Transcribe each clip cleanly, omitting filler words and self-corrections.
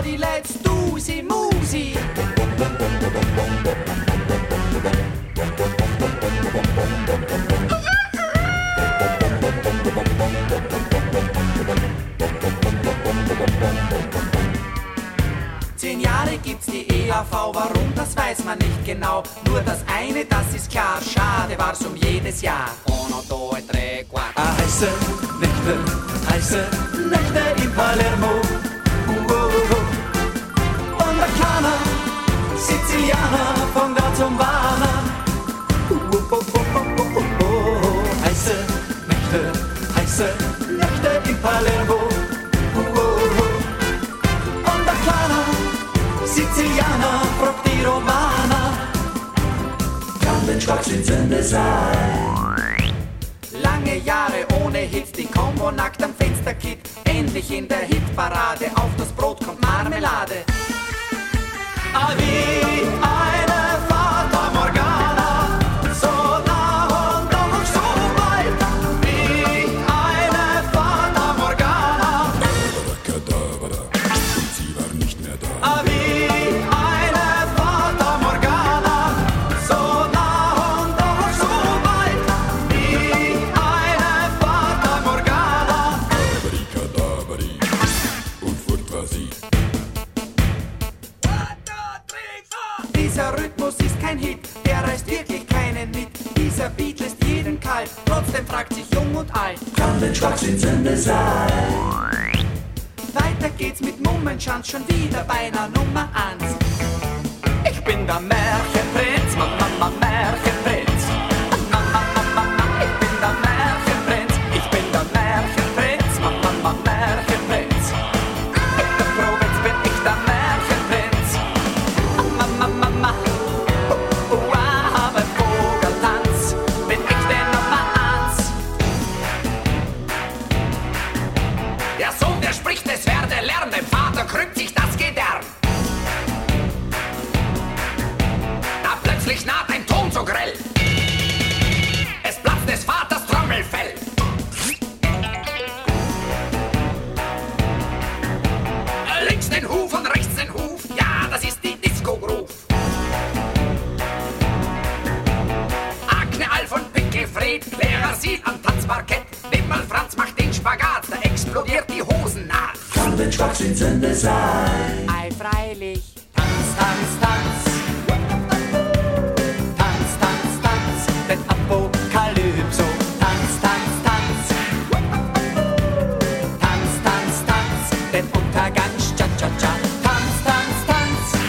die letzte Dusi Musi. Gibt's die EAV, warum, das weiß man nicht genau. Nur das eine, das ist klar, schade war's um jedes Jahr. Uno, due, tre, quattro. Heiße Nächte in Palermo. Und ein kleiner Sizilianer von da zum Warner. Heiße Nächte in Palermo. Und ein kleiner Sizilianer fragt die Romana, kann denn Schwachsinn Sünde sein? Lange Jahre ohne Hits, die Combo nackt am Fensterkit. Endlich in der Hitparade, auf das Brot kommt Marmelade. Wie eine Fata Morgana, so nah und doch so weit. Wie eine Fata Morgana. Sie war nicht mehr da. Wie eine Fata Morgana, so nah und doch so weit. Wie eine Fata Morgana. Kadabri, und fort war sie. Dieser Rhythmus ist kein Hit, der reißt wirklich keinen mit. Dieser Beat lässt jeden kalt, trotzdem fragt sich jung und alt, kann denn Schwachsinn Sünde sein? Weiter geht's mit Mummenschanz, schon wieder beinahe Nummer 1. Ich bin der Märchenprinz, Mama, Märchenprinz. Mama, ich bin der Märchenprinz. Ich bin der Märchenprinz, Mama, Märchenprinz. In der Provinz bin ich der Märchenprinz. Mama, aber Vogeltanz, bin ich der Nummer 1. Der Sohn, der spricht, es werde lernen, dem Vater krümmt sich das Gedärm. Da plötzlich naht ein Ton so grell, es platzt des Vaters Trommelfell. Links den Huf und rechts den Huf, ja, das ist die Disco-Groove. Agne, Alf und Pickelfred, Clara sieht am Tanzparkett. Wimmel Franz macht den Spagat, da explodiert die Hosennaht. Kann denn Schwachsinn Sünde sein? Ei, freilich. Tanz, Tanz, Tanz. Tanz, Tanz, Tanz, denn Apokalypso. Tanz, Tanz, Tanz. Tanz, Tanz, Tanz, denn Untergang, Cha-Cha-Cha. Tanz, Tanz, Tanz.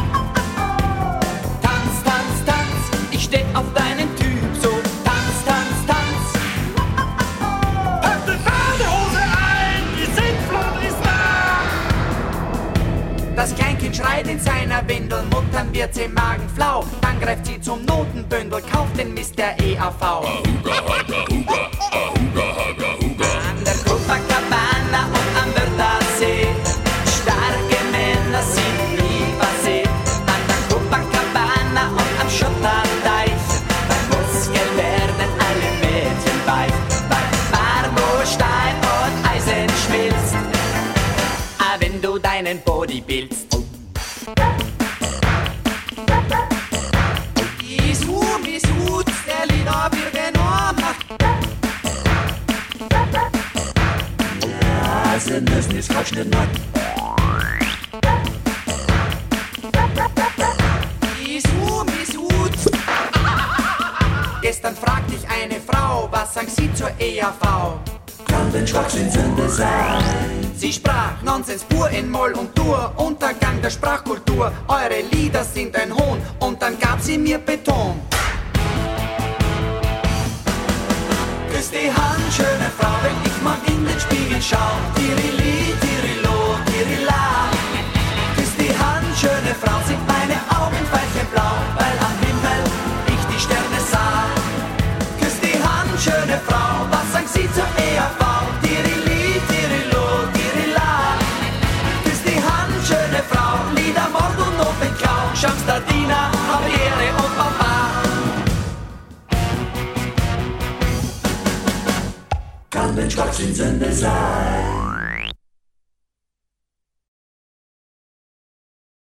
Tanz, Tanz, Tanz, ich steh auf deinen Typ so. Tanz, Tanz, Tanz. Pack die Badehose ein, die Sintflut ist da. Das Kleinkind schreit in seiner Windel, Muttern wird im Magen flau. Dann greift sie zum Notenbündel, kauft den Mist der EAV. Ahuga, haga, huga, ahuga, haga, huga. An der Copacabana und am Wörthersee, starke Männer sind nie passé. An der Copacabana und am Schotterdeich, beim Muskel werden alle Mädchen weich. Weil Marmorstein und Eisen schmilzt, wenn du deinen Body bildst. Ist gut, der Lieder wird genommen. Ja, sie müssen es quatschen nicht. Ist gut. Gestern fragte ich eine Frau, was sagt sie zur EAV? Kann denn Schwachsinn Sünde sein? Sie sprach Nonsens pur in Moll und Dur, Untergang der Sprachkultur. Eure Lieder sind ein Hohn, und dann gab sie mir Beton. Küss die Hand, schöne Frau, wenn ich mal in den Spiegel schau. Tirili, Tirilo, Tirila. Küss die Hand, schöne Frau, sind meine Augen veilchenblau, weil am Himmel ich die Sterne sah. Küss die Hand, schöne Frau, was sagt sie zur EAV? Tirili, Tirilo, Tirila. Küss die Hand, schöne Frau, Lieder, Mord und Notenklau. Schamstadina, Javiere und Papa. Kann denn Schwachsinn Sünde sein?